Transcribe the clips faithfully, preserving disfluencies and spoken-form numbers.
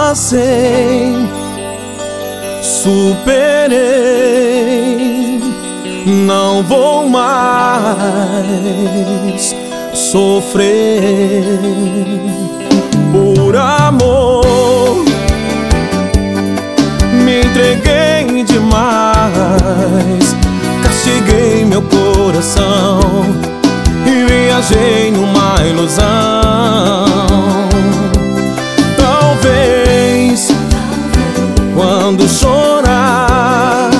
passei, superei, não vou mais sofrer por amor. Me entreguei demais, castiguei meu coração e viajei numa ilusão. Talvez quando chorar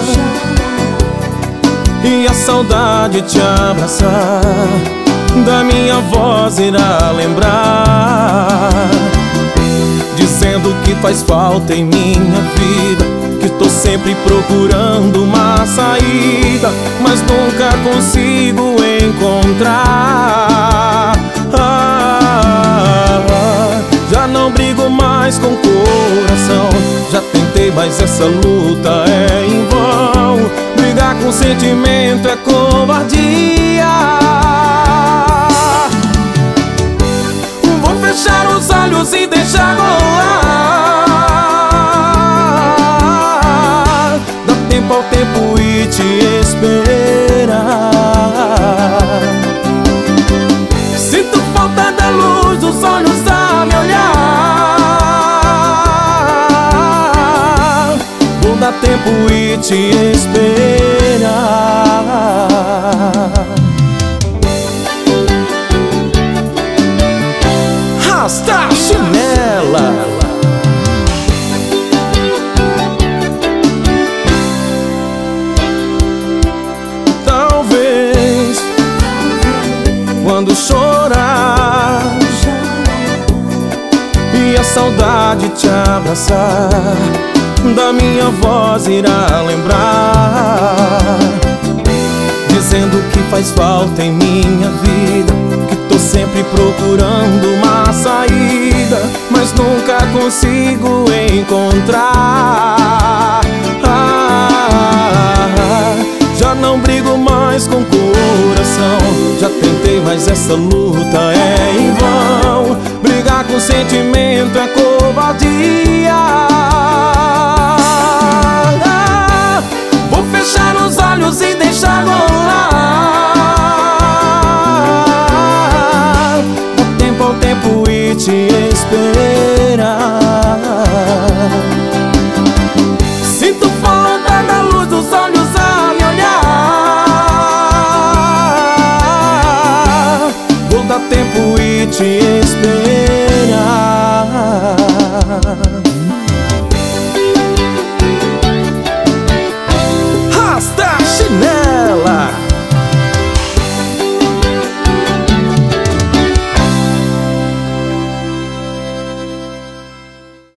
e a saudade te abraçar, da minha voz irá lembrar, dizendo que faz falta em minha vida, que tô sempre procurando uma saída, mas nunca consigo encontrar. Ah, já não brigo mais com o coração, já tentei, mas essa luta é em vão. Brigar com sentimento é covardia. Vou fechar os olhos e deixar rolar. Dá tempo ao tempo e te esperar. Sinto falta da luz dos olhos a me olhar. Vou dar tempo e te esperar. Rasta Chinela. Talvez quando chorar e a saudade te abraçar, da minha voz irá lembrar, dizendo que faz falta em minha vida, que tô sempre procurando uma saída, mas nunca consigo encontrar. Ah, já não brigo mais com o coração, já tentei, mas essa luta é em vão. Brigar com sentimento é covardia. Ah, vou fechar os olhos e deixar rolar. Dá tempo ao tempo e te esperar. Sinto falta da luz dos olhos a me olhar. Vou dar tempo e te esperar. Rasta Chinela.